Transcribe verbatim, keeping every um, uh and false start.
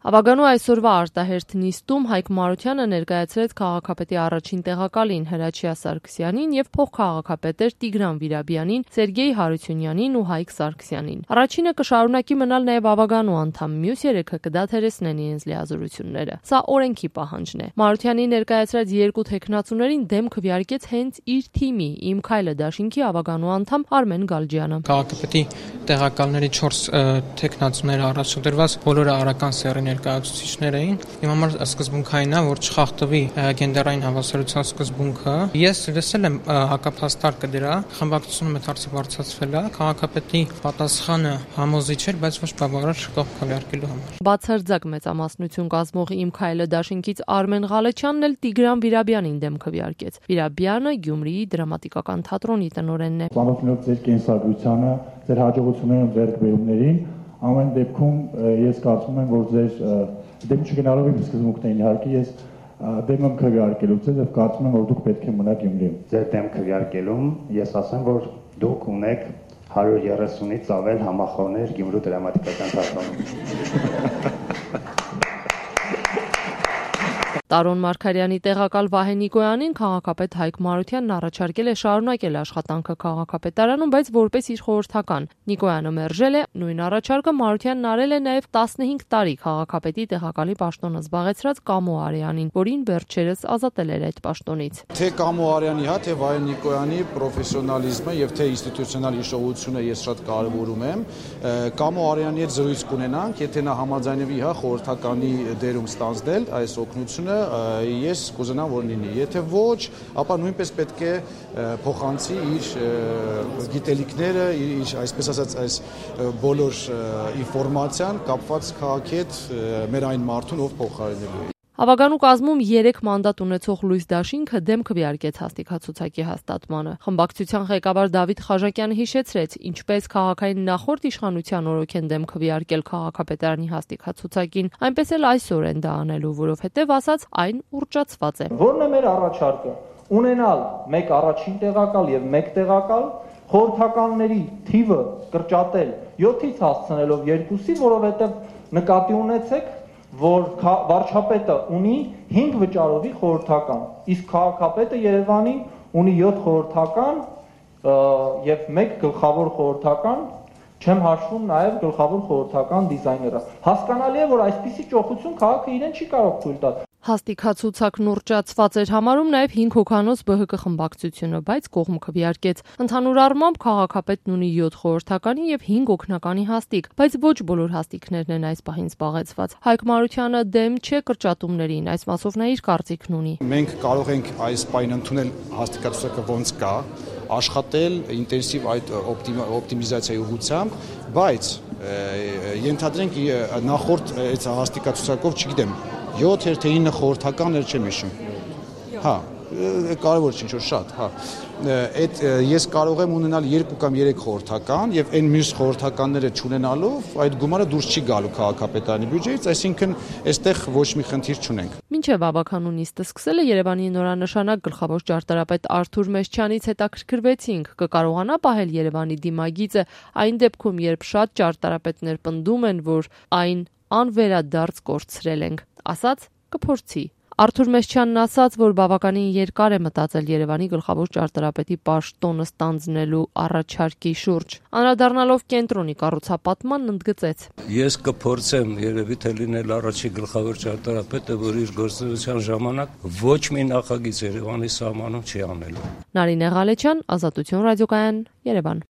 Ավագանու այսօրվա արտահերթ նիստում Հայկ Մարությանը ներկայացրեց քաղաքապետի առաջին տեղակալին Հրաչյա Սարգսյանին եւ փոխքաղաքապետեր Տիգրան Վիրաբյանին, Սերգեյ Հարությունյանին ու Հայկ Սարգսյանին։ Առաջինը կշարունակի մնալ նաեւ ավագանու անդամ, մյուս երեքը կդադարեցնեն իրենց լիազորությունները։ Սա օրենքի պահանջն է։ Մարությանի ներկայացրած երկու թեկնածուներին դեմ քվեարկեց հենց իր թիմի Իմ Քայլը դաշինքի ավագանու անդամ Արմեն Գալջյանը։ Քաղաքապետի տեղակալների չորս թեկնածուները առաջադրված բոլորը արական սեռի ներկայացուցիչներ էին։ Իմ համար սկզբունքային է, որ չխախտվի գենդերային հավասարության սկզբունքը։ Ես լսել եմ հակափաստարկը դրա, խմբակցությունը մեթարցի բարձրացվել է, քաղաքապետի պատասխանը համոզիչ էր, բայց ոչ բավարար կողմ քվեարկելու համար։ Բացարձակ մեծամասնություն կազմող Իմ Քայլը դաշինքից Արմեն Ղալեչյանն էլ Տիգրան Վիրաբյանին դեմ քվեարկեց։ Վիրաբյանը Գյումրիի դրամատիկական թատրոնի տնօրենն է։ Ծանոթնելով ձեր կենսագրությանը, ձեր հաջողություններին ու ձեռքբերումներին, ամեն դեպքում ես կարծում եմ, որ ձեր դեմ չգնալով իմ սկզբունքներին, իհարկե ես դեմ եմ քվեարկելու ձեզ եւ կարծում եմ, որ դուք պետք է մնաք Գյումրիում։ Ձեր դեմ քվեարկելում ես ասեմ, որ դուք ունեք հարյուր երեսունից ավել համախոհներ Գյումրու դրամատիկական թատրոնում։ Տարոն Մարգարյանի տեղակալ Վահե Նիկոյանին քաղաքապետ Հայկ Մարությանն առաջարկել է շարունակել աշխատանքը քաղաքապետարանում, բայց որպես իր խորհրդական։ Նիկոյանը մերժել է, նույն առաջարկը Մարությանն արել է նաև տասնհինգ տարի քաղաքապետի տեղակալի պաշտոնը զբաղեցրած Կամո Արյանին, որին վերջերս ազատել էր այդ պաշտոնից։ Թե Կամո Արյանի, հա, թե Վահե Նիկոյանի պրոֆեսիոնալիզմը եւ թե ինստիտուցիոնալ հիշողությունը ես շատ կարեւորում եմ։ Կամո Արյանի հետ զրույց կունենանք, եթե նա համաձայնվի, հա, խորհրդականի դերում ստանձնել այս օգնությունը, ես կուզենամ որ լինի, եթե ոչ, ապա նույնպես պետք է փոխանցի իր գիտելիքները, իր այսպես ասած այս բոլոր ինֆորմացիան կապված քաղաքի հետ մեր այն մարդուն, ով փոխարինելու է։ Ավագանու կազմում երեք մանդատ ունեցող Լույս Դաշինքը դեմ քվեարկեց հաստիքացուցակի հաստատմանը։ Խմբակցության ղեկավար Դավիթ Խաժակյանը հիշեցրեց, ինչպես քաղաքային նախորդ իշխանության օրոք են դեմ քվեարկել քաղաքապետարանի հաստիքացուցակին, այնպես էլ այսօր են դա անելու, որովհետև ասաց այն ուռճացված է։ Որն է մեր առաջարկը։ Ունենալ մեկ առաջին տեղակալ եւ մեկ տեղակալ, խորհրդականների թիվը կրճատել յոթից հասցնելով երկուսի, որովհետև նկատի ունեցեք, որ վարչապետը ունի հինգ վճարովի խորհրդական, իսկ քաղաքապետը Երևանի ունի յոթ խորհրդական եւ մեկ գլխավոր խորհրդական, չեմ հաշվում նաեւ գլխավոր խորհրդական դիզայները։ Հասկանալի է, որ այսպիսի ճոխություն քաղաքը իրեն չի կարող թույլ տալ։ Հաստիքացուցակն ուռճացված էր համարում նաև հինգ հոգանոց Բ Հ Կ խմբակցությունը, բայց կողմ քվեարկեց։ Ընդհանուր առմամբ քաղաքապետն ունի յոթ խորհրդականի եւ հինգ օգնականի հաստիք, բայց ոչ բոլոր հաստիքներն են այս պահին զբաղեցված։ Հայկ Մարությանը դեմ չէ կրճատումներին, այս մասով նա իր կարծիքն ունի։ Մենք կարող ենք այս պահին ընդունել հաստիքացուցակը ոնց կա, աշխատել ինտենսիվ այդ օպտիմիզացիայի ուղղությամբ, բայց ենթադրենք նախորդ այս հաստիքացուցակով, չգիտեմ, յոթ էր թե ինը խորհրդական էր չեմ հիշում։ Հա, կարևոր չէ, ինչ որ շատ, հա։ Այդ ես կարող եմ ունենալ երկու կամ երեք խորհրդական եւ այն մյուս խորհրդականները չունենալով այդ գումարը դուրս չի գալու քաղաքապետարանի բյուջեից, այսինքն այստեղ ոչ մի խնդիր չունենք։ Մինչև ավագանու նիստը սկսել է Երևանի նորանշանակ գլխավոր ճարտարապետ Արթուր Մեշչյանից հետաքրքրվեցինք, կկարողանա պահել Երևանի դիմագիծը այն դեպքում, երբ շատ ճարտարապետներ պնդում են, որ այն անվերադարձ կորցրել ենք, ասաց կփորձի։ Արթուր Մեշչյանն ասաց, որ բավականին երկար է մտածել Երևանի գլխավոր ճարտարապետի պաշտոնը ստանձնելու առաջարկի շուրջ։ Անդրադառնալով կենտրոնի կառուցապատմանն ընդգծեց. Ես կփորձեմ երևի թե լինել առաջի գլխավոր ճարտարապետը, որ իր գործունեության ժամանակ ոչ մի նախագիծ Երևանի սահմանում չի անելու։ Նարինե Ղալեչյան, Ազատություն ռադիոկայան, Երևան։